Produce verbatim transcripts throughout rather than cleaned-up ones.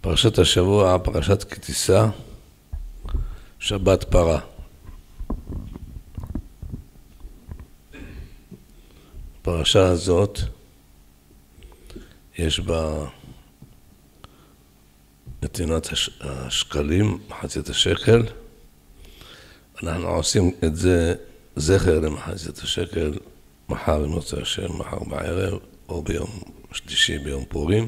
פרשת השבוע, פרשת כי תישא, שבת פרה. הפרשה הזאת, יש בה נתינת השקלים, מחצית השקל. אנחנו עושים את זה זכר למחצית השקל, מחר, אם רוצה השם, מחר בערב, או ביום שלישי, ביום פורים.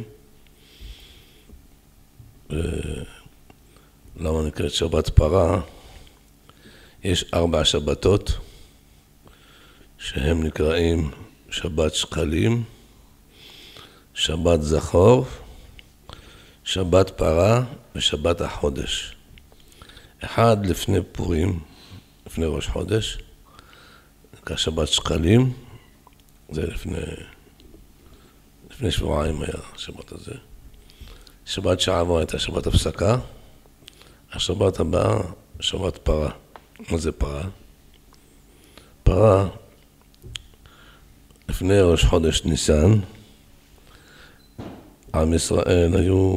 למה נקראת שבת פרה? יש ארבע שבתות שהם נקראים שבת שקלים, שבת זכור, שבת פרה ושבת החודש. אחד לפני פורים, לפני ראש חודש, נקרא שבת שקלים, זה לפני, לפני שבועיים היה השבת הזה. שבת שעברה הייתה שבת הפסקה, השבת הבאה שבת פרה. מה זה פרה? פרה, לפני ראש חודש ניסן, עם ישראל היו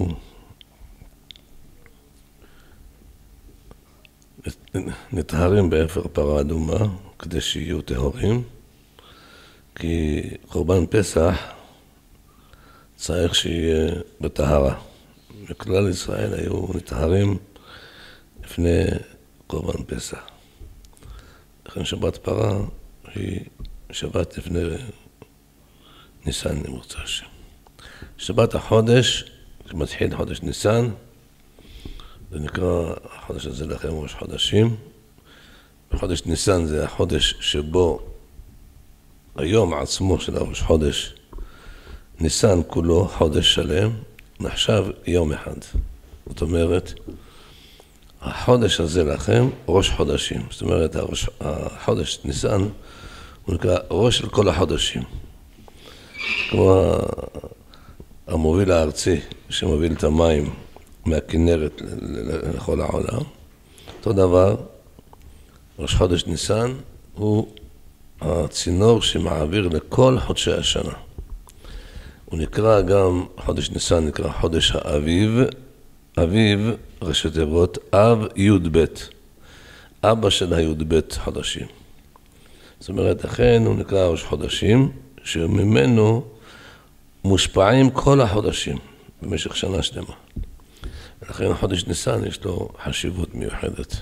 נטהרים באפר פרה אדומה כדי שיהיו טהורים, כי קורבן פסח צריך שיהיה בטהרה. בכלל ישראל היו נטהרים לפני קורבן פסח. לכן שבת פרה היא שבת לפני ניסן, אם רוצה השם. שבת החודש, שמתחיל חודש ניסן, זה נקרא, החודש הזה לכם ראש חודשים. בחודש ניסן זה החודש שבו היום עצמו של הראש חודש, ניסן כולו חודש שלם, נחשב יום אחד. זאת אומרת, החודש הזה לכם ראש חודשים. זאת אומרת, הראש, החודש ניסן הוא נקרא ראש של כל החודשים. כמו המוביל הארצי שמוביל את המים מהכנרת לכל העולם. אותו דבר, ראש חודש ניסן הוא הצינור שמעביר לכל חודשי השנה. הוא נקרא גם, חודש ניסן נקרא חודש האביב. אביב, ראשי תיבות, אב י' ב', אבא של הי' ב' חודשים. זאת אומרת, לכן הוא נקרא ראש חודשים, שממנו מושפעים כל החודשים במשך שנה שלמה. ולכן חודש ניסן יש לו חשיבות מיוחדת.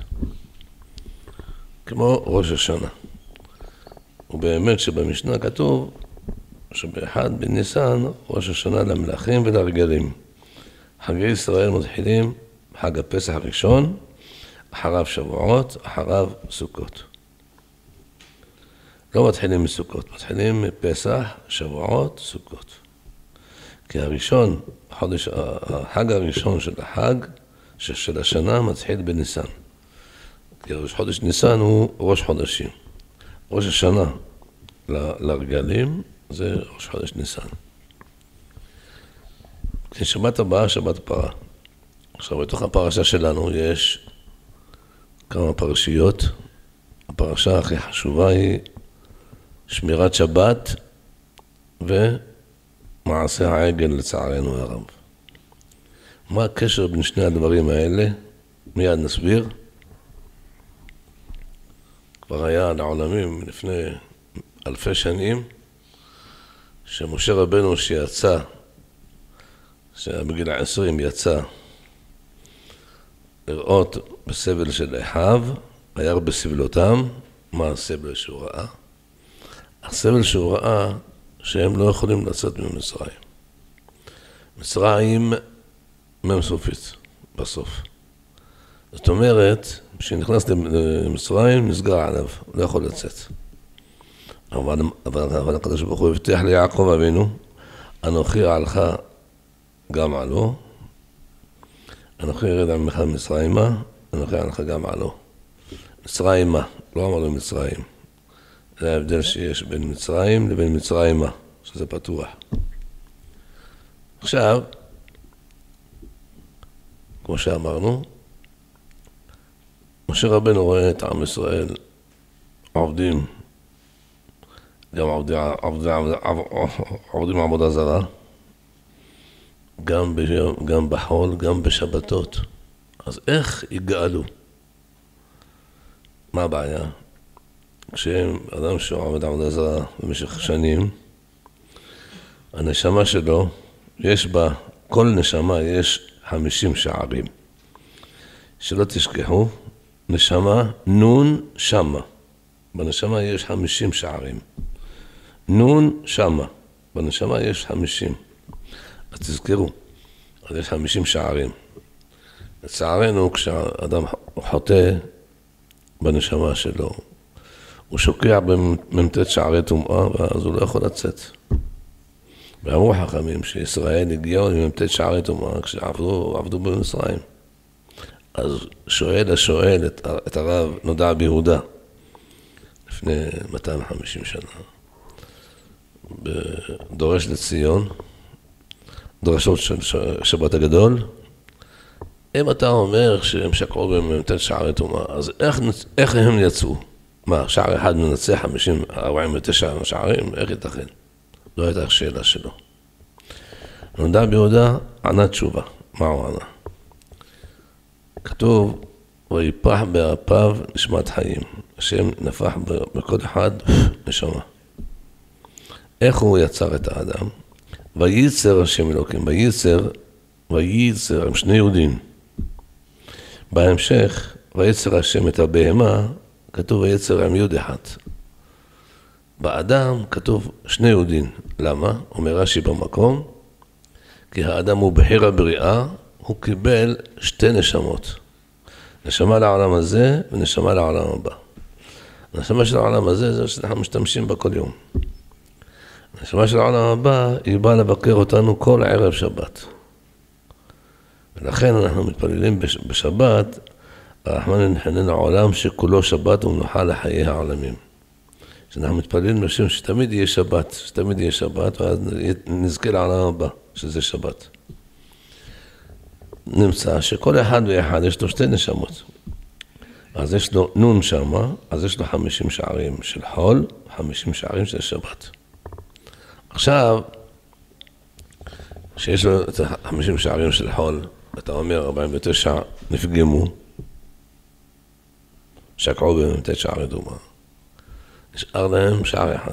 כמו ראש השנה. ובאמת שבמשנה כתוב שבאחד בניסן ראש השנה למלכים ולרגלים. חגי ישראל מתחילים חג הפסח הראשון, אחריו שבועות, אחריו סוכות. לא מתחילים מסוכות, מתחילים מפסח, שבועות, סוכות. כי הראשון, חודש, החג הראשון של החג, של השנה, מתחיל בניסן. כי ראש חודש ניסן הוא ראש חודשים. ראש השנה לרגלים זה ראש חודש ניסן. שבת הבאה, שבת פרה. עכשיו, בתוך הפרשה שלנו יש כמה פרשיות. הפרשה הכי חשובה היא שמירת שבת ומעשה העגל לצערנו הרב. מה הקשר בין שני הדברים האלה? מיד נסביר. כבר היה לעולמים לפני אלפי שנים, שמשה רבנו שיצא, שבגיל העשרים יצא לראות בסבל של אחיו, היה הרבה סבלותם. מה הסבל שהוא ראה? הסבל שהוא ראה שהם לא יכולים לצאת ממצרים. מצרים מם סופית בסוף. זאת אומרת, כשנכנס למצרים נסגר עליו, לא יכול לצאת. אבל, אבל, אבל הקדוש ברוך הוא הבטיח ליעקב אבינו, אנוכי עלך גם עלו, אנוכי ירד עמך מצרימה, אנוכי עלך גם עלו. מצרימה, לא אמרנו מצרים. זה ההבדל שיש בין מצרים לבין מצרימה, שזה פתוח. עכשיו, כמו שאמרנו, משה רבנו רואה את עם ישראל עובדים, גם עובדים, עובדים, עובדים עבודה זרה, גם, ב, גם בחול, גם בשבתות. אז איך יגאלו? מה הבעיה? כשאדם שעובד עבודה זרה במשך שנים, הנשמה שלו, יש בה, כל נשמה יש חמישים שערים. שלא תשכחו, נשמה נון שמה. בנשמה יש חמישים שערים. נון שמה. בנשמה יש חמישים. אז תזכרו, אז יש חמישים שערים. לצערנו, כשאדם חוטא בנשמה שלו, הוא שוקע בממתת שערי טומאה, ואז הוא לא יכול לצאת. ואמרו חכמים שישראל הגיעו לממתת שערי טומאה כשעבדו עבדו במצרים. אז שואל השואל את, את הרב נודע ביהודה, לפני מאתיים וחמישים שנה, בדורש לציון, דרשות של שבת הגדול, אם אתה אומר שהם שקעו בממתת שערי טומאה, אז איך, איך הם יצאו? מה, שער אחד מנצח חמישים, ארבעים ותשע שערים? איך ייתכן? לא הייתה השאלה שלו. נודע ביהודה ענה תשובה. מה הוא ענה? כתוב, ויפח באפיו נשמת חיים. השם נפח בכל אחד נשמה. איך הוא יצר את האדם? וייצר השם אלוקים. וייצר, וייצר, הם שני יהודים. בהמשך, וייצר השם את הבהמה, כתוב וייצר עם יהוד אחד. באדם כתוב שני יהודים. למה? אומר רש"י במקום, כי האדם הוא בחיר הבריאה, הוא קיבל שתי נשמות. נשמה לעולם הזה ונשמה לעולם הבא. הנשמה של העולם הזה זה שאנחנו משתמשים בה כל יום. הנשמה של העולם הבא היא באה לבקר אותנו כל ערב שבת. ולכן אנחנו מתפללים בשבת, הרחמן ינחננו עולם שכולו שבת ומנוחה לחיי העולמים. שאנחנו מתפללים לשם שתמיד יהיה שבת, שתמיד יהיה שבת, ואז נזכה לעולם הבא, שזה שבת. נמצא שכל אחד ואחד יש לו שתי נשמות. אז יש לו נון שמה, אז יש לו חמישים שערים של חול, חמישים שערים של שבת. עכשיו, שיש לו את חמישים שערים של חול, אתה אומר ארבעים ותשע נפגמו, שקעו בממתת שערי טומאה. נשאר להם שער אחד.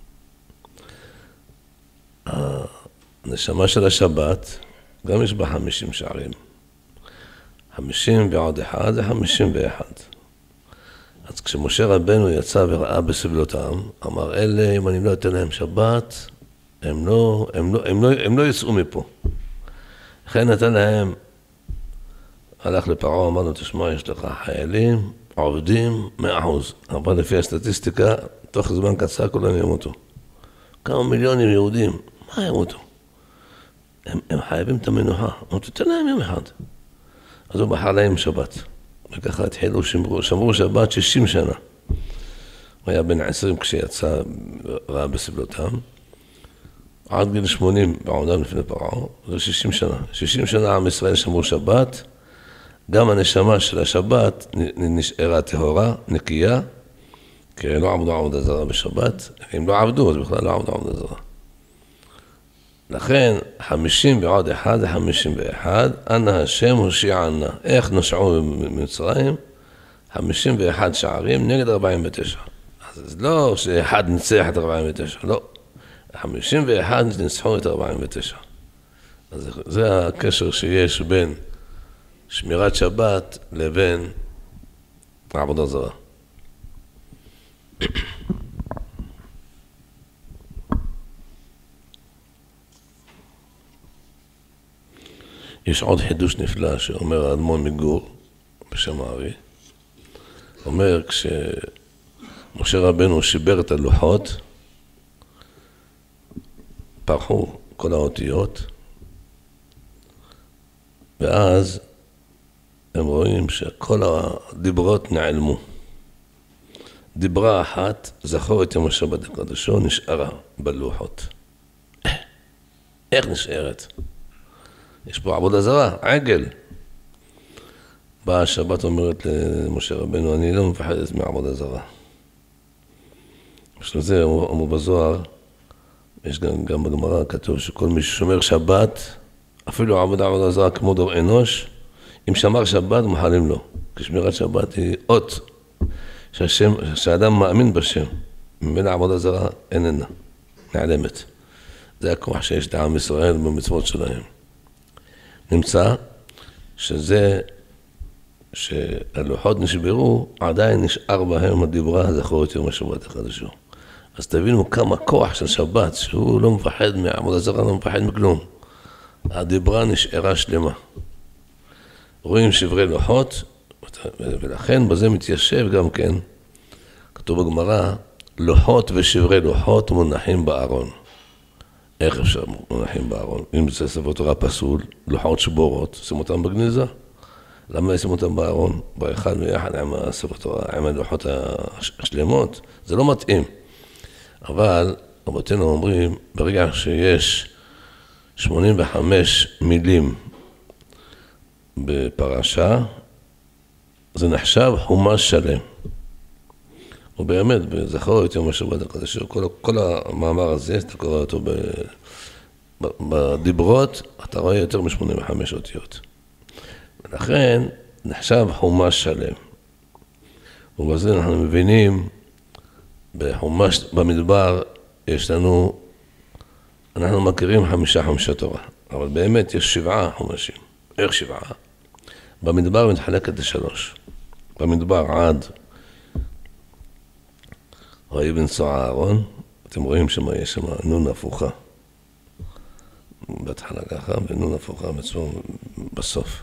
הנשמה של השבת, גם יש בה חמישים שערים. חמישים ועוד אחד זה חמישים ואחד. אז כשמשה רבנו יצא וראה בסבלותם, אמר אלה, אם אני לא אתן להם שבת, הם לא, הם לא, הם לא, הם לא יצאו מפה. לכן נתן להם, הלך לפרעה, אמר לו, תשמע, יש לך חיילים, עובדים, מאה אחוז. אבל לפי הסטטיסטיקה, תוך זמן קצר כולם ימותו. כמה מיליונים יהודים, מה ימותו? הם, הם חייבים את המנוחה, אבל תתן להם יום אחד. אז הוא בחר להם שבת. וככה התחילו, שמרו, שמרו שבת שישים שנה. הוא היה בן עשרים כשיצא, ראה בסבלותם. עד גיל שמונים בעודם לפני פרעה, זה שישים שנה. שישים שנה עם ישראל שמרו שבת, גם הנשמה של השבת נשארה טהורה, נקייה, כי לא עבדו עבודה זרה בשבת, אם לא עבדו, אז בכלל לא עבדו עבודה זרה. לכן, חמישים ועוד אחד זה חמישים ואחד, אנא השם הושיענה. איך נושעו במצרים? חמישים ואחד שערים נגד ארבעים ותשע. אז לא שאחד ניצח את ארבעים ותשע, לא. חמישים ואחד ניצחו את ארבעים ותשע. אז זה הקשר שיש בין שמירת שבת לבין עבודה זרה. יש עוד חידוש נפלא שאומר האדמו"ר מגור בשם הארי. אומר כשמשה רבנו שיבר את הלוחות, פרחו כל האותיות, ואז הם רואים שכל הדיברות נעלמו. דיברה אחת, זכור את יום השבת הקדושו, נשארה בלוחות. איך נשארת? יש פה עבודה זרה, עגל. באה השבת אומרת למשה רבנו, אני לא מפחדת מעבודה זרה. בשביל זה אמרו בזוהר, יש גם, גם בגמרא כתוב שכל מי ששומר שבת, אפילו עבודה עבודה זרה כמו דור אנוש, אם שמר שבת מוחלים לו. כי שמירת שבת היא אות שהשם, שהאדם מאמין בשם. מבין העבודה זרה איננה, נעלמת. זה הכוח שיש לעם ישראל במצוות שלהם. נמצא שזה שהלוחות נשברו, עדיין נשאר בהם הדיברה זכור את יום השבת החדשו. אז תבינו כמה כוח של שבת, שהוא לא מפחד מעבודה זרה, לא מפחד מכלום. הדיברה נשארה שלמה. רואים שברי לוחות, ולכן בזה מתיישב גם כן, כתוב בגמרא, לוחות ושברי לוחות מונחים בארון. איך אפשר מונחים בארון? אם זה ספר תורה פסול, לוחות שבורות, שים אותם בגניזה. למה ישים אותם בארון? באחד ויחד עם הספר תורה, עם הלוחות השלמות, זה לא מתאים. אבל רבותינו אומרים, ברגע שיש שמונים וחמש מילים בפרשה, זה נחשב חומש שלם. ובאמת, בזכור את יום השבת הקדוש, כל, כל המאמר הזה, אתה קורא אותו ב, ב, בדיברות, אתה רואה יותר מ-שמונים וחמש אותיות. ולכן נחשב חומש שלם. ובזה אנחנו מבינים, בחומש במדבר יש לנו, אנחנו מכירים חמישה חומשי תורה, אבל באמת יש שבעה חומשים. איך שבעה? במדבר מתחלקת לשלוש. במדבר עד ויבנסוע אהרון, אתם רואים שמה יש שם נון הפוכה. בהתחלה ככה, ונון הפוכה בסוף.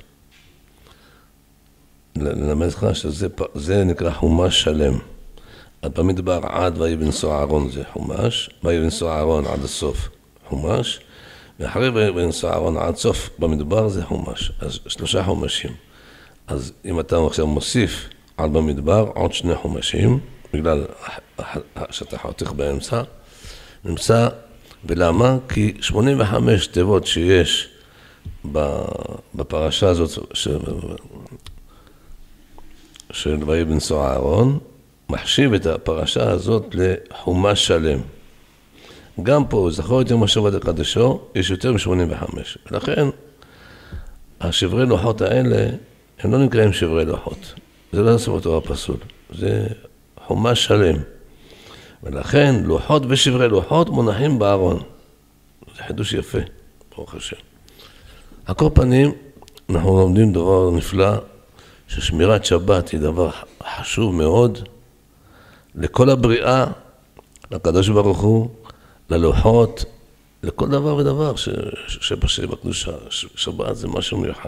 ללמד לך שזה נקרא חומש שלם. במדבר עד ויבנסוע אהרון זה חומש, ויבנסוע אהרון עד הסוף חומש, ואחרי ויבנסוע אהרון עד סוף במדבר זה חומש. אז שלושה חומשים. אז אם אתה עכשיו מוסיף על במדבר עוד שני חומשים, בגלל שאתה חותך באמצע, נמצא, ולמה? כי שמונים וחמש תיבות שיש בפרשה הזאת של ויבנסוע אהרון, מחשיב את הפרשה הזאת לחומש שלם. גם פה, זכור את יום השבת הקדשו, יש יותר מ-שמונים וחמש. ולכן, השברי לוחות האלה, הם לא נקראים שברי לוחות. זה לא ספר תורה פסול. זה חומש שלם. ולכן, לוחות ושברי לוחות מונחים בארון. זה חידוש יפה, ברוך השם. על כל פנים, אנחנו לומדים דבר נפלא, ששמירת שבת היא דבר חשוב מאוד, לכל הבריאה, לקדוש ברוך הוא, ללוחות, לכל דבר ודבר שבקדושה. שבת זה משהו מיוחד.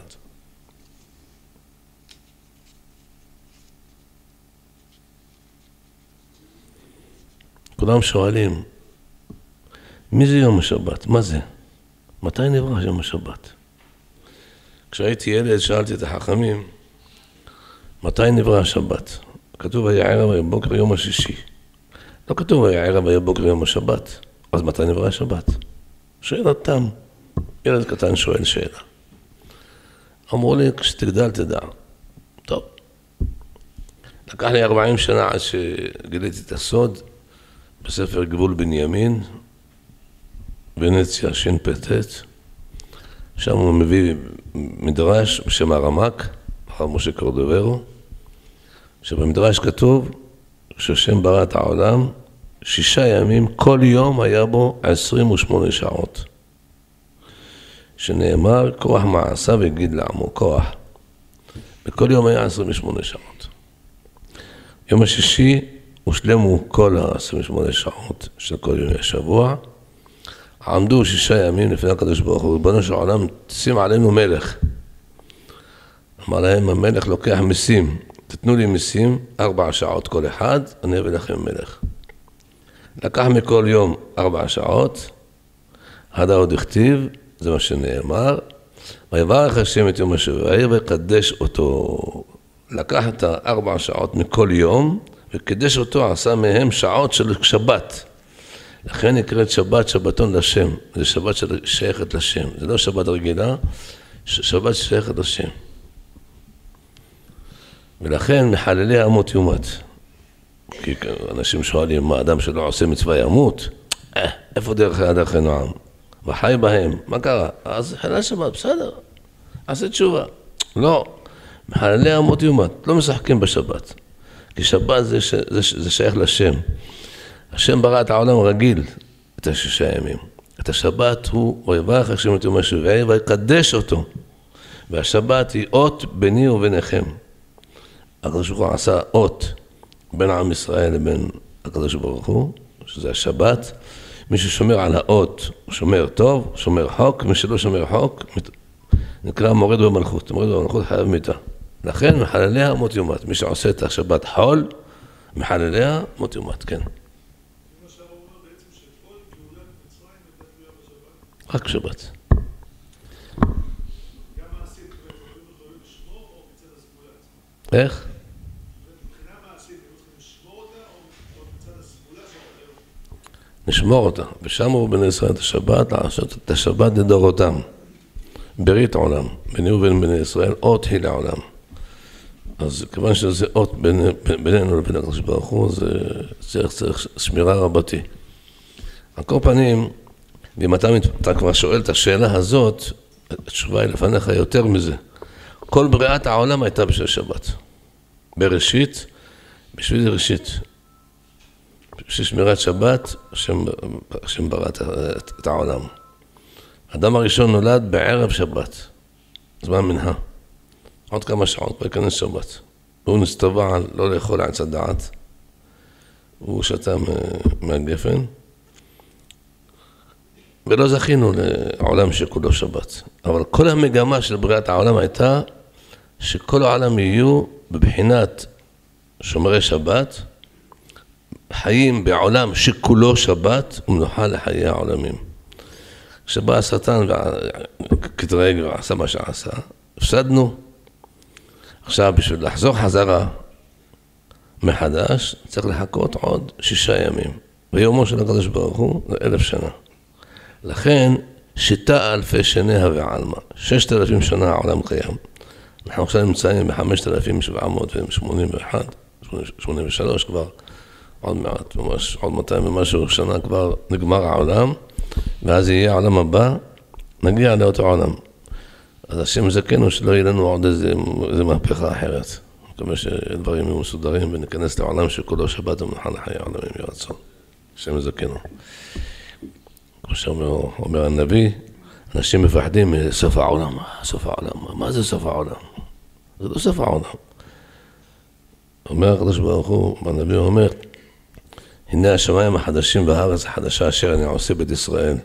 כולם שואלים, מי זה יום השבת? מה זה? מתי נברא יום השבת? כשהייתי ילד שאלתי את החכמים, מתי נברא השבת? כתוב היה ערב היה בוקר יום השישי. לא כתוב היה ערב היה בוקר יום השבת. אז מתי נברא השבת? שאלה תם. ילד קטן שואל שאלה. אמרו לי, כשתגדל תדע. טוב. לקח לי ארבעים שנה עד שגיליתי את הסוד בספר גבול בנימין, ונציה שין פטט. שם הוא מביא מדרש בשם הרמק, אחר משה קורדוברו, שבמדרש כתוב שהשם ברא את העולם, שישה ימים, כל יום היה בו עשרים ושמונה שעות. שנאמר, כוח מעשה ויגיד לעמו, כוח. בכל יום היה עשרים ושמונה שעות. יום השישי הושלמו כל ה-עשרים ושמונה שעות של כל יום השבוע. עמדו שישה ימים לפני הקדוש ברוך הוא, ריבונו של העולם, שים עלינו מלך. אמר להם, המלך לוקח מיסים. תתנו לי מיסים, ארבע שעות כל אחד, אני אביא לכם מלך. לקח מכל יום ארבע שעות, הדה עוד הכתיב, זה מה שנאמר, ויברך השם את יום השבוע, ויקדש אותו. לקח את הארבע שעות מכל יום, וקדש אותו, עשה מהם שעות של שבת. לכן נקראת שבת, שבתון לשם. זה שבת שייכת לשם. זה לא שבת רגילה, שבת שייכת לשם. ולכן מחללי המות יומת. כי אנשים שואלים, מה אדם שלא עושה מצווה ימות? אה, איפה דרך הדרך הנועם? וחי בהם. מה קרה? אז חלל שבת, בסדר, עשה תשובה. לא, מחללי אמות יומת, לא משחקים בשבת. כי שבת זה, ש... זה, ש... זה שייך לשם. השם ברא את העולם רגיל, את השישה ימים. את השבת הוא, ויברך השם את יום השביעי, ויקדש אותו. והשבת היא אות ביני וביניכם. הקדוש ברוך הוא עשה אות בין עם ישראל לבין הקדוש ברוך הוא, שזה השבת. מי ששומר על האות, הוא שומר טוב, שומר חוק, מי שלא שומר חוק, נקרא מורד במלכות. מורד במלכות חייב מיתה. לכן מחלליה מות יומת. מי שעושה את השבת חול, מחלליה מות יומת, כן. רק שבת. איך? נשמור אותה, ושם הוא בני ישראל את השבת, לעשות את השבת לדורותם. ברית העולם, ביני ובין בני ישראל, אות היא לעולם. אז כיוון שזה אות בינינו לבין הקדוש ברוך הוא, זה צריך, צריך שמירה רבתי. על כל פנים, ואם אתה, אתה כבר שואל את השאלה הזאת, התשובה היא לפניך יותר מזה. כל בריאת העולם הייתה בשביל שבת. בראשית, בשביל ראשית. בשביל שמירת שבת, השם ברא את העולם. האדם הראשון נולד בערב שבת, זמן מנהה. עוד כמה שעות, בכנס שבת. והוא נסתבע על לא לאכול עץ הדעת. הוא שתה מהגפן. ולא זכינו לעולם שכולו שבת. אבל כל המגמה של בריאת העולם הייתה שכל העולם יהיו בבחינת שומרי שבת, חיים בעולם שכולו שבת ומנוחה לחיי העולמים. כשבא השטן וכתרג ועשה מה שעשה, הפסדנו. עכשיו בשביל לחזור חזרה מחדש צריך לחכות עוד שישה ימים. ויומו של הקדוש ברוך הוא זה אלף שנה. לכן שיטה אלפי שניה ועלמה, ששת אלפים שנה העולם קיים. אנחנו עכשיו נמצאים בחמשת אלפים שבע מאות שמונים ואחת, שמונים ושלוש כבר, עוד מעט, ממש, עוד מאתיים ומשהו שנה כבר נגמר העולם, ואז יהיה העולם הבא, נגיע לאותו עולם. אז השם זכנו שלא יהיה לנו עוד איזה, איזה מהפכה אחרת. אני מקווה שדברים יהיו מסודרים וניכנס לעולם שכולו שבת ומנוחה לחיי העולמים ירצון. השם זכנו. כמו שאומר הנביא, אנשים מפחדים מסוף העולם. סוף העולם, מה זה סוף העולם? זה לא סוף העולם. אומר הקדוש ברוך הוא, הנביא אומר, הנה השמיים החדשים והארץ החדשה אשר אני עושה בית ישראל.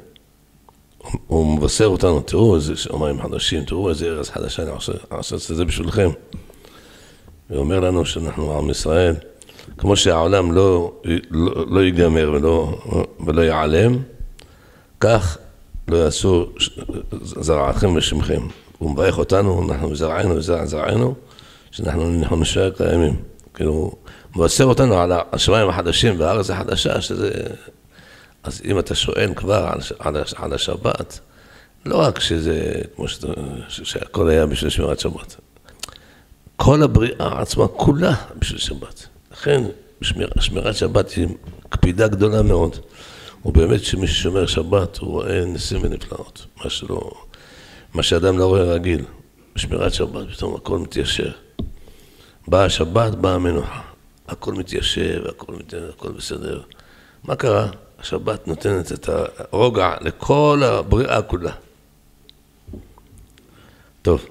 הוא מבשר אותנו, תראו איזה שמיים חדשים, תראו איזה ארץ חדשה אני עושה, עושה את זה בשבילכם. הוא אומר לנו שאנחנו עם ישראל, כמו שהעולם לא, לא, לא ייגמר ולא, ולא ייעלם, כך לא יעשו זרעכם ושמכם. הוא מברך אותנו, אנחנו זרענו וזרע זרענו, שאנחנו נשאר קיימים. כאילו, הוא מבשר אותנו על השמיים החדשים והארץ החדשה, שזה... אז אם אתה שואל כבר על, על, על השבת, לא רק שזה, כמו שאתה, שהכל היה בשביל שמירת שבת. כל הבריאה עצמה כולה בשביל שבת. לכן, שמיר, שמירת שבת היא קפידה גדולה מאוד. ובאמת שמי ששומר שבת הוא רואה ניסים ונפלאות. מה שלא, מה שאדם לא רואה רגיל. בשמירת שבת פתאום הכל מתיישר. באה השבת, באה המנוחה. הכל מתיישב, הכל, הכל בסדר. מה קרה? השבת נותנת את הרוגע לכל הבריאה כולה. טוב.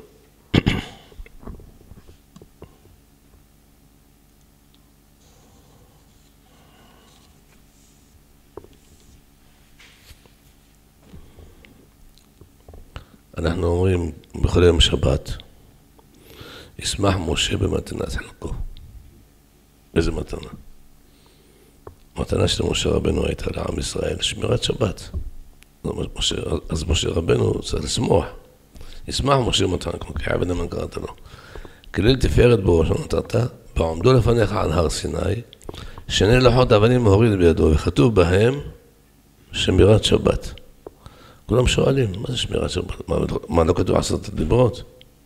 אנחנו אומרים בכל יום שבת, ישמח משה במתנת חלקו. איזה מתנה? מתנה של משה רבנו הייתה לעם ישראל, שמירת שבת. אז משה רבנו צריך לשמוח. ישמח משה מתנה, כמו כי עבד המן קראת לו. כליל תפארת בו ראשון נתת, ועמדו לפניך על הר סיני, שני לוחות אבנים הוריד בידו, וכתוב בהם שמירת שבת. כולם שואלים, מה זה שמירת שבת? מה, מה לא כתוב עשרת הדיברות?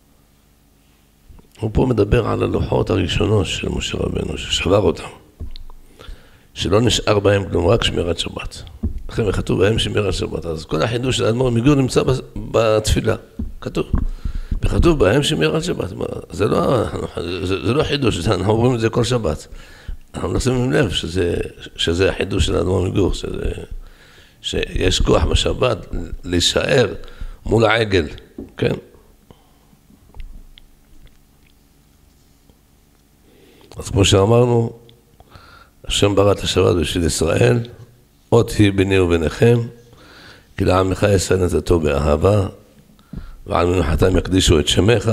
הוא פה מדבר על הלוחות הראשונות של משה רבנו, ששבר אותם. שלא נשאר בהם כלום, רק שמירת שבת. לכם וכתוב בהם שמירת שבת. אז כל החידוש של האדמו"ר מגור נמצא בתפילה, כתוב. וכתוב בהם שמירת שבת. זה לא, זה, זה לא חידוש, זה, אנחנו אומרים את זה כל שבת. אנחנו נשים לב שזה, שזה החידוש של האדמו"ר מגור, שזה, שיש כוח בשבת להישאר מול העגל, כן? אז כמו שאמרנו, השם ברא את השבת בשביל ישראל, אות היא ביני וביניכם, כי לעמך ישראל נתתו באהבה, ועל מנוחתם יקדישו את שמך.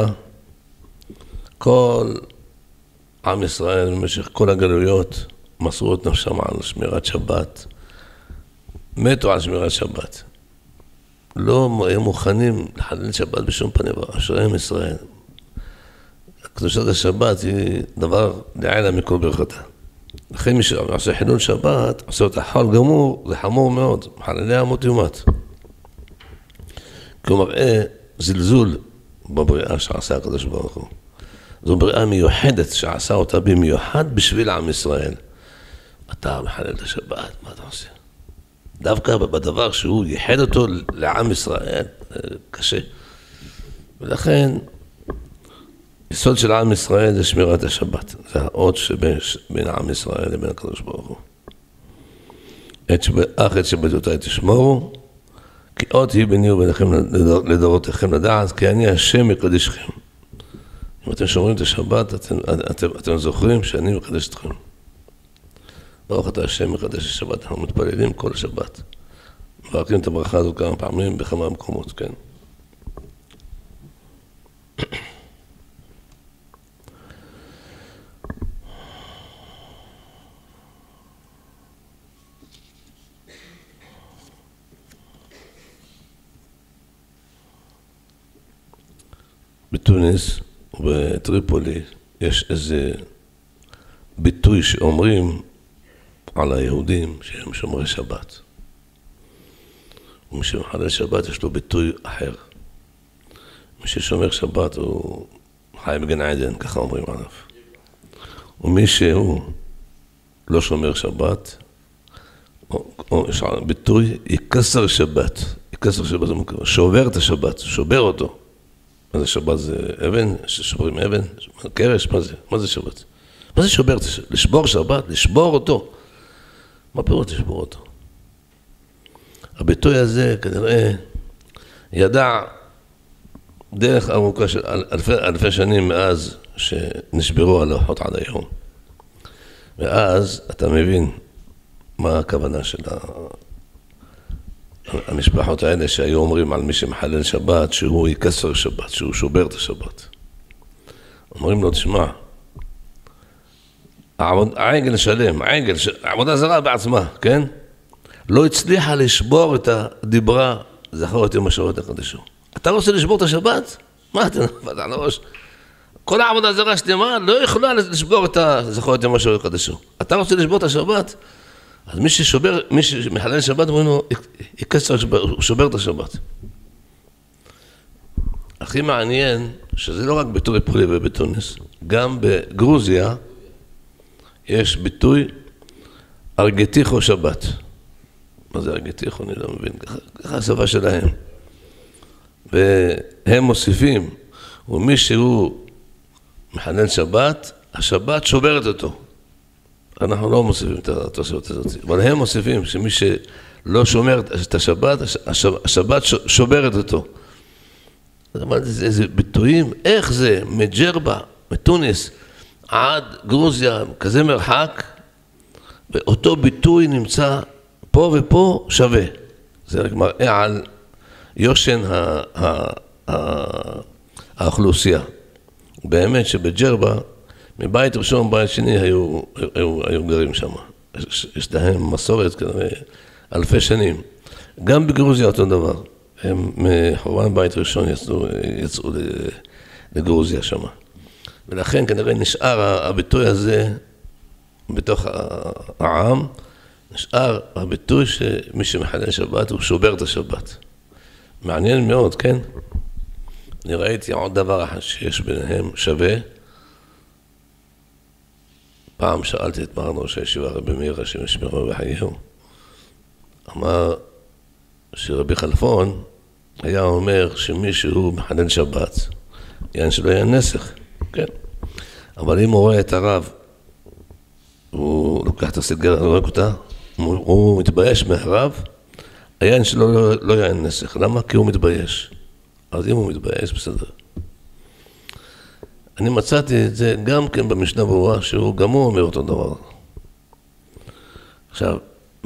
כל עם ישראל במשך כל הגלויות מסרו את נפשם על שמירת שבת, מתו על שמירת שבת. לא היו מוכנים לחלל שבת בשום פנים, אשריהם ישראל. קדושת השבת היא דבר לעילה מכל ברכתה. לכן מי שעושה חילול שבת, עושה אותה חול גמור, זה חמור מאוד, מחללי המות יומת. כי הוא מראה זלזול בבריאה שעשה הקדוש ברוך הוא. זו בריאה מיוחדת שעשה אותה במיוחד בשביל עם ישראל. אתה מחלל את השבת, מה אתה עושה? דווקא בדבר שהוא ייחד אותו לעם ישראל, קשה. ולכן, יסוד של עם ישראל זה שמירת השבת. זה האות שבין עם ישראל לבין הקדוש ברוך הוא. אך את שבתותיי תשמורו, כי אות היא ביני וביניכם לדורותיכם לדעת, כי אני השם מקדישכם. אם אתם שומרים את השבת, אתם, אתם, אתם זוכרים שאני מקדש אתכם. ברוך אתה השם מקדש השבת, אנחנו מתפללים כל השבת. מברכים את הברכה הזו כמה פעמים בכמה מקומות, כן? בתוניס ובטריפולי יש איזה ביטוי שאומרים על היהודים שהם שומרי שבת. ומי שמחלל שבת יש לו ביטוי אחר. מי ששומר שבת הוא חי בגן עדן, ככה אומרים עליו. ומי שהוא לא שומר שבת, יש ביטוי יקסר שבת. יקסר שבת זה מוכר, שובר את השבת, שובר אותו. מה זה שבת? זה אבן? ששוברים אבן? קרש? מה זה? מה זה שבת? מה זה שובר? לשבור שבת? לשבור אותו. מה פירוט לשבור אותו? הביטוי הזה כנראה ידע דרך ארוכה של אלפי, אלפי שנים מאז שנשברו הלוחות עד היום. ואז אתה מבין מה הכוונה של המשפחות האלה שהיו אומרים על מי שמחלל שבת שהוא יקסר שבת, שהוא שובר את השבת. אומרים לו, תשמע, העגל שלם, העגל, העבודה זרה בעצמה, כן? לא הצליחה לשבור את הדיברה, זכור את יום השבת הקדשו. אתה רוצה לשבור את השבת? מה אתה נפת על הראש? כל העבודה זרה שלמה לא יכולה לשבור את זכור את יום השבת הקדשו. אתה רוצה לשבור את השבת? אז מי ששובר, מי שמחלל שבת, אומרים לו, יקסר שבת, הוא שובר את השבת. הכי מעניין, שזה לא רק בטריפולי ובתוניס, גם בגרוזיה, יש ביטוי ארגטיחו שבת. מה זה ארגטיחו? אני לא מבין. ככה, ככה השפה שלהם. והם מוסיפים, ומי שהוא מחלל שבת, השבת שוברת אותו. אנחנו לא מוסיפים את התוספת הזאת. אבל הם מוסיפים שמי שלא שומר את השבת, השבת שוברת אותו. זאת אומרת, איזה ביטויים, איך זה מג'רבה, מתוניס, עד גרוזיה, כזה מרחק, ואותו ביטוי נמצא פה ופה שווה. זה רק מראה על יושן האוכלוסייה. באמת שבג'רבה, מבית ראשון, בית שני, היו, היו, היו גרים שם. יש, יש להם מסורת כנראה אלפי שנים. גם בגרוזיה אותו דבר. הם מחורבן בית ראשון יצאו, יצאו לגרוזיה שם. ולכן כנראה נשאר הביטוי הזה בתוך העם, נשאר הביטוי שמי שמחלל שבת הוא שובר את השבת. מעניין מאוד, כן? אני ראיתי עוד דבר אחד שיש ביניהם שווה. פעם שאלתי את מרן ראש הישיבה רבי מאיר השם ישמרו בחייהו, אמר שרבי חלפון היה אומר שמישהו מחלל שבת, יען שלא היה נסך, כן. אבל אם הוא רואה את הרב, הוא לוקח את הסיגריה, הוא רואה אותה, הוא, הוא מתבייש מהרב, היען שלו לא, לא יען נסך. למה? כי הוא מתבייש. אז אם הוא מתבייש, בסדר. אני מצאתי את זה גם כן במשנה ברורה, שהוא גם הוא אומר אותו דבר. עכשיו,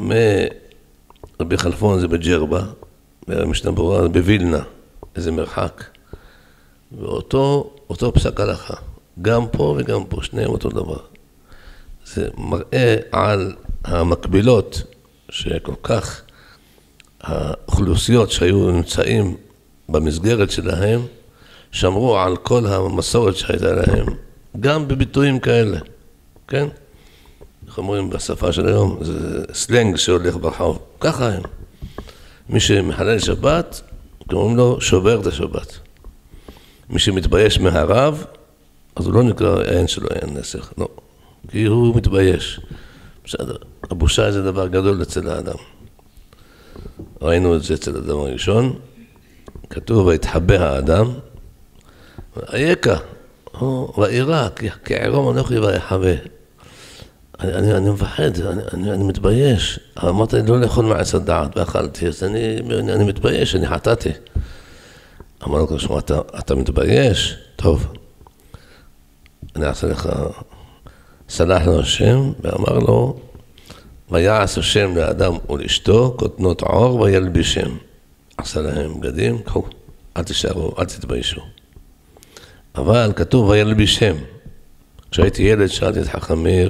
מרבי חלפון זה בג'רבה, והמשנה ברורה זה בווילנה, איזה מרחק. ואותו אותו פסק הלכה, גם פה וגם פה, שניהם אותו דבר. זה מראה על המקבילות שכל כך האוכלוסיות שהיו נמצאים במסגרת שלהם, שמרו על כל המסורת שהייתה להם, גם בביטויים כאלה, כן? איך אומרים בשפה של היום, זה סלנג שהולך ברחוב, ככה הם. מי שמחלל שבת, קוראים לו שובר את השבת. מי שמתבייש מהרב, אז הוא לא נקרא אין שלו אין נסך, לא. כי הוא מתבייש. בסדר, הבושה זה דבר גדול אצל האדם. ראינו את זה אצל האדם הראשון, כתוב, והתחבא האדם, אייכה, הוא ואירה, כי עירום אנוכי ויחבא. אני, אני, אני מפחד, אני, אני, אני מתבייש. אמרת לי לא לאכול מעץ הדעת, ואכלתי, אז אני, אני, אני מתבייש, אני חטאתי. אמר לו, כשמה, אתה, אתה מתבייש? טוב. אני אעשה לך, סלח לו השם, ואמר לו, ויעש השם לאדם ולאשתו, כותנות עור וילבישם. עשה להם בגדים, קחו, אל תשארו, אל תתביישו. אבל כתוב וילבישם. כשהייתי ילד, שאלתי את חכם מאיר,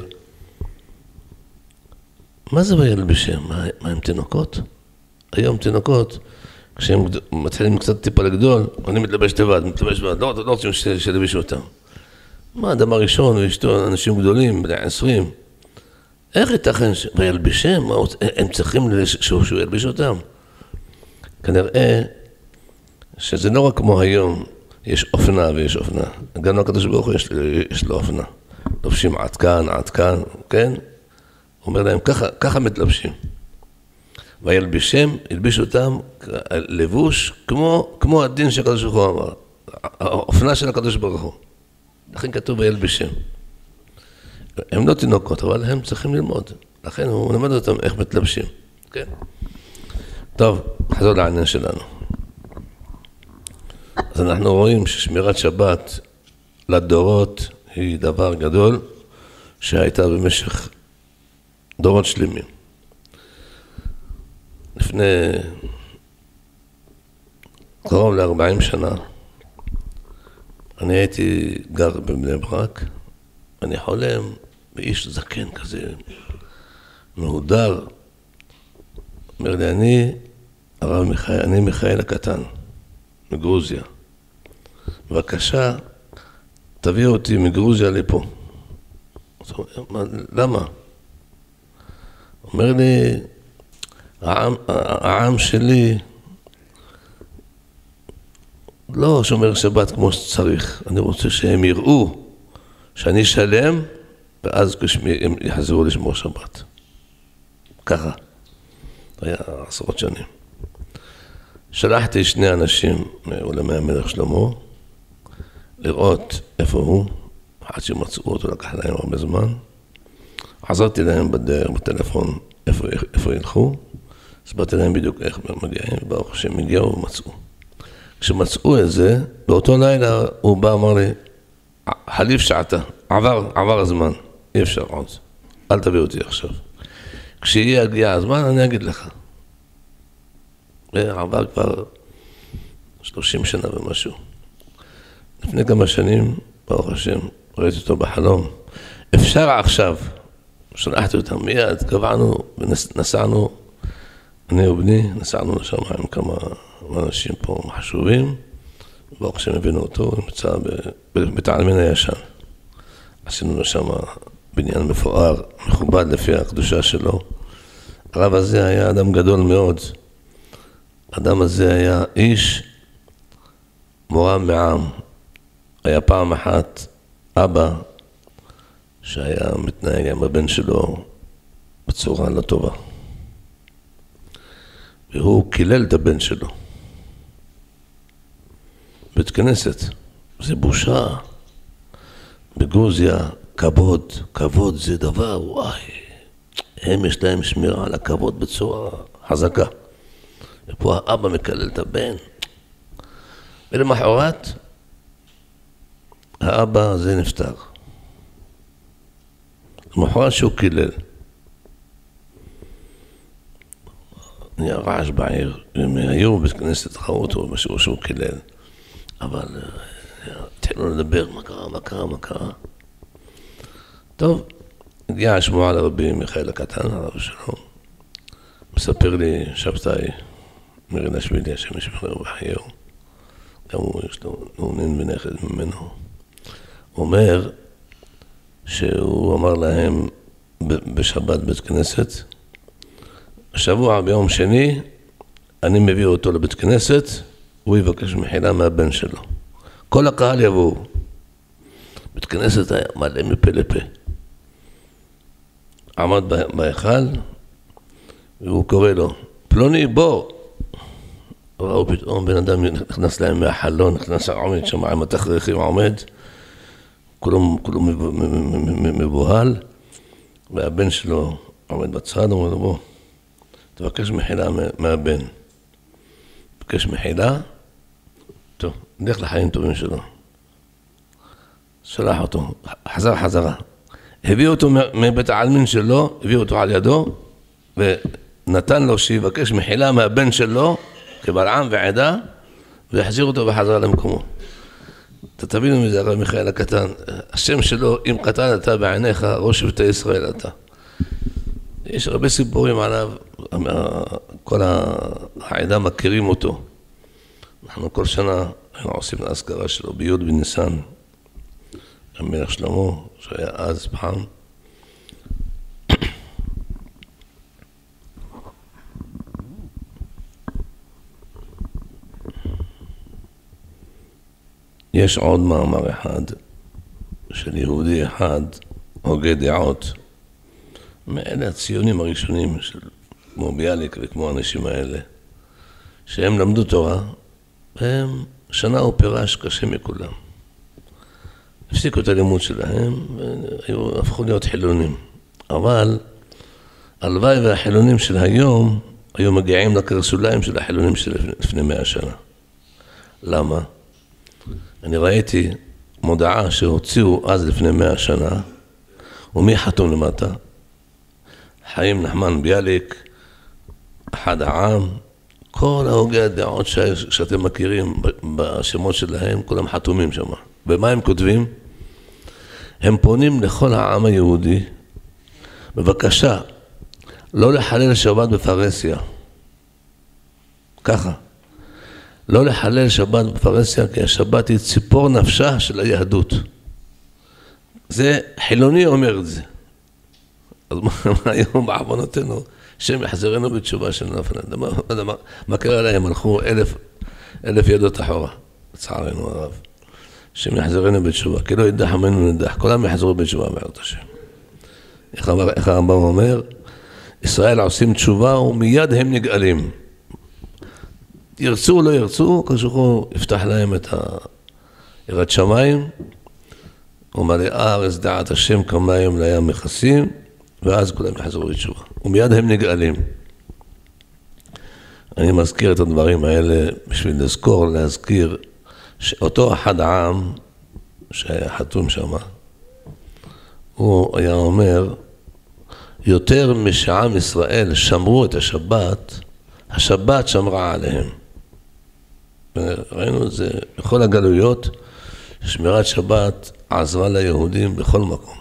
מה זה וילבישם? מה, מה הם תינוקות? היום תינוקות, כשהם מתחילים קצת טיפה לגדול, אני מתלבש לבד, מתלבש לבד, לא, לא רוצים שלבישו אותם. מה, אדם הראשון ואשתו, אנשים גדולים, בני עשרים, איך ייתכן ש... וילבישם? מה, הם צריכים שהוא ילביש אותם? כנראה שזה לא רק כמו היום, יש אופנה ויש אופנה. גם לקדוש ברוך הוא יש, יש לו אופנה. לובשים עד כאן, עד כאן, כן? הוא אומר להם, ככה, ככה מתלבשים. וילבישם, ילביש אותם לבוש כמו, כמו הדין שהקדוש ברוך הוא אמר. האופנה של הקדוש ברוך הוא. לכן כתוב וילבישם. הם לא תינוקות, אבל הם צריכים ללמוד. לכן הוא מלמד אותם איך מתלבשים. כן? טוב, חזור לעניין שלנו. אז אנחנו רואים ששמירת שבת לדורות היא דבר גדול שהייתה במשך דורות שלמים. לפני קרוב ל-ארבעים שנה אני הייתי גר בבני ברק, אני חולם באיש זקן כזה, מהודר, אומר לי, אני הרב מיכאל, אני מיכאל הקטן, מגרוזיה. בבקשה, תביא אותי מגרוזיה לפה. למה? אומר לי, העם, העם שלי לא שומר שבת כמו שצריך. אני רוצה שהם יראו שאני שלם, ואז הם יחזרו לשמור שבת. ככה. היה עשרות שנים. שלחתי שני אנשים מעולמי המלך שלמה, לראות איפה הוא, עד שמצאו אותו, לקח להם הרבה זמן. עזרתי להם בדרך, בטלפון, איפה, איפה ילכו, הסברתי להם בדיוק איך הם מגיעים, וברוך שהם הגיעו ומצאו. כשמצאו את זה, באותו לילה הוא בא, אמר לי, חליף שעתה, עבר, עבר הזמן, אי אפשר עוד, אל תביא אותי עכשיו. כשיהיה הגיע הזמן, אני אגיד לך. עבר כבר שלושים שנה ומשהו. לפני כמה שנים, ברוך השם, ראיתי אותו בחלום. אפשר עכשיו, שלחתי אותם מיד, קבענו ונסענו, אני ובני, נסענו לשם עם כמה אנשים פה חשובים, ברוך השם הבינו אותו, הוא נמצא בבית העלמין הישן. עשינו לשם בניין מפואר, מכובד לפי הקדושה שלו. הרב הזה היה אדם גדול מאוד. האדם הזה היה איש מורם מעם. היה פעם אחת אבא שהיה מתנהג עם הבן שלו בצורה לא טובה. והוא קילל את הבן שלו. בית כנסת, זה בושה. בגרוזיה, כבוד, כבוד זה דבר, וואי. הם יש להם שמירה על הכבוד בצורה חזקה. ופה האבא מקלל את הבן. ולמחרת, האבא הזה נפטר. למחרת שהוא קילל. נהיה רעש בעיר, הם היו בית כנסת, ראו אותו משהו שהוא קילל. אבל התחילו לדבר, מה קרה, מה קרה, מה קרה. טוב, הגיע השמועה לרבי מיכאל הקטן, הרב שלום. מספר לי שבתאי, מרינשווילי, השם ישמרהו וחייהו. גם הוא, יש לו נאונין ונכד ממנו. הוא אומר שהוא אמר להם בשבת בית כנסת, השבוע ביום שני, אני מביא אותו לבית כנסת, הוא יבקש מחילה מהבן שלו. כל הקהל יבואו. בית כנסת היה מלא מפה לפה. עמד בהיכל, והוא קורא לו, פלוני בוא. ראו פתאום בן אדם נכנס להם מהחלון, נכנס עומד שם עם התכריכים עומד, כולו, כולו מבוהל, והבן שלו עומד בצד, אומר לו בוא, תבקש מחילה מהבן. תבקש מחילה, טוב, נלך לחיים טובים שלו. שלח אותו, חזר חזרה. הביא אותו מבית העלמין שלו, הביא אותו על ידו, ונתן לו שיבקש מחילה מהבן שלו, כבלעם ועדה, והחזיר אותו בחזרה למקומו. אתה תבינו מזה, הרב מיכאל הקטן, השם שלו, אם קטן אתה בעיניך, ראש שבטי ישראל אתה. יש הרבה סיפורים עליו, כל העדה מכירים אותו. אנחנו כל שנה אנחנו עושים להזכרה שלו ביוד בניסן, המלך שלמה, שהיה אז פעם. יש עוד מאמר אחד של יהודי אחד, הוגה דעות, מאלה הציונים הראשונים, של, כמו ביאליק וכמו האנשים האלה, שהם למדו תורה, והם שנה הוא פירש קשה מכולם. הפסיקו את הלימוד שלהם, והפכו להיות חילונים. אבל הלוואי והחילונים של היום, היו מגיעים לקרסוליים של החילונים של לפני מאה שנה. למה? אני ראיתי מודעה שהוציאו אז לפני מאה שנה, ומי חתום למטה? חיים נחמן ביאליק, אחד העם, כל ההוגי הדעות שאתם מכירים בשמות שלהם, כולם חתומים שם. ומה הם כותבים? הם פונים לכל העם היהודי, בבקשה, לא לחלל שבת בפרהסיה. ככה. לא לחלל שבת בפרהסיה, כי השבת היא ציפור נפשה של היהדות. זה חילוני אומר את זה. אז מה היום בעוונותינו? שם יחזרנו בתשובה של נפל. מה, מה, מה קרה להם? הלכו אלף, אלף ידות אחורה. לצערנו הרב. שם יחזרנו בתשובה. כי לא ידח עמנו נדח. כולם יחזרו בתשובה בעזרת השם. איך, איך הרמב"ם אומר? ישראל עושים תשובה ומיד הם נגאלים. ירצו או לא ירצו, כשהוא יפתח להם את יראת שמיים, ומלאה הארץ דעת השם כמים לים מכסים, ואז כולם יחזרו בתשובה. ומיד הם נגאלים. אני מזכיר את הדברים האלה בשביל לזכור, להזכיר שאותו אחד העם שהיה חתום שם, הוא היה אומר, יותר משעם ישראל שמרו את השבת, השבת שמרה עליהם. ראינו את זה בכל הגלויות, שמירת שבת עזרה ליהודים בכל מקום.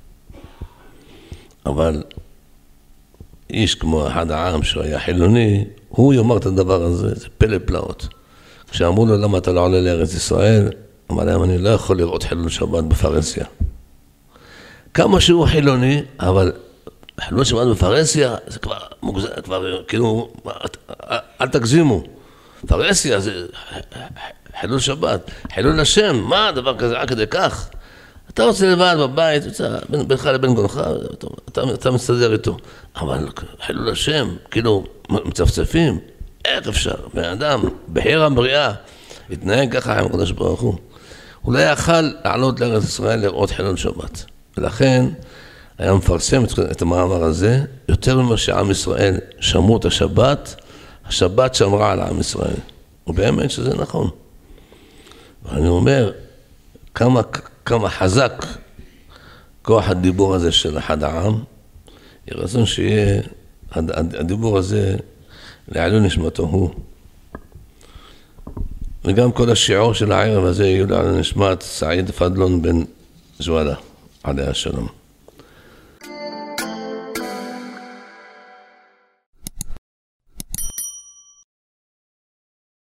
אבל איש כמו אחד העם שהיה חילוני, הוא יאמר את הדבר הזה, זה פלא פלאות. כשאמרו לו למה אתה לא עולה לארץ ישראל, אמר להם אני לא יכול לראות חילול שבת בפרהסיה. כמה שהוא חילוני, אבל חילול שבת בפרהסיה זה כבר מוגזם, כבר כאילו, אל תגזימו. פרהסיה זה חילול שבת, חילול השם, מה הדבר כזה, עד כדי כך? אתה רוצה לבד בבית, בינך לבין גונך, אתה, אתה מסתדר איתו. אבל חילול השם, כאילו מצפצפים, איך אפשר? בן אדם, בחיר הבריאה, התנהג ככה עם הקדוש ברוך הוא. הוא לא יכל לעלות לארץ ישראל לראות חילול שבת. ולכן היה מפרסם את המאמר הזה, יותר ממה שעם ישראל שמרו את השבת, השבת שמרה על עם ישראל. ובאמת שזה נכון. ואני אומר, כמה, כמה חזק כוח הדיבור הזה של אחד העם, יהיה רצון שיהיה הדיבור הזה לעילוי נשמתו הוא. וגם כל השיעור של הערב הזה יהיו לעילוי נשמת סעיד פדלון בן זואדה, עליה השלום.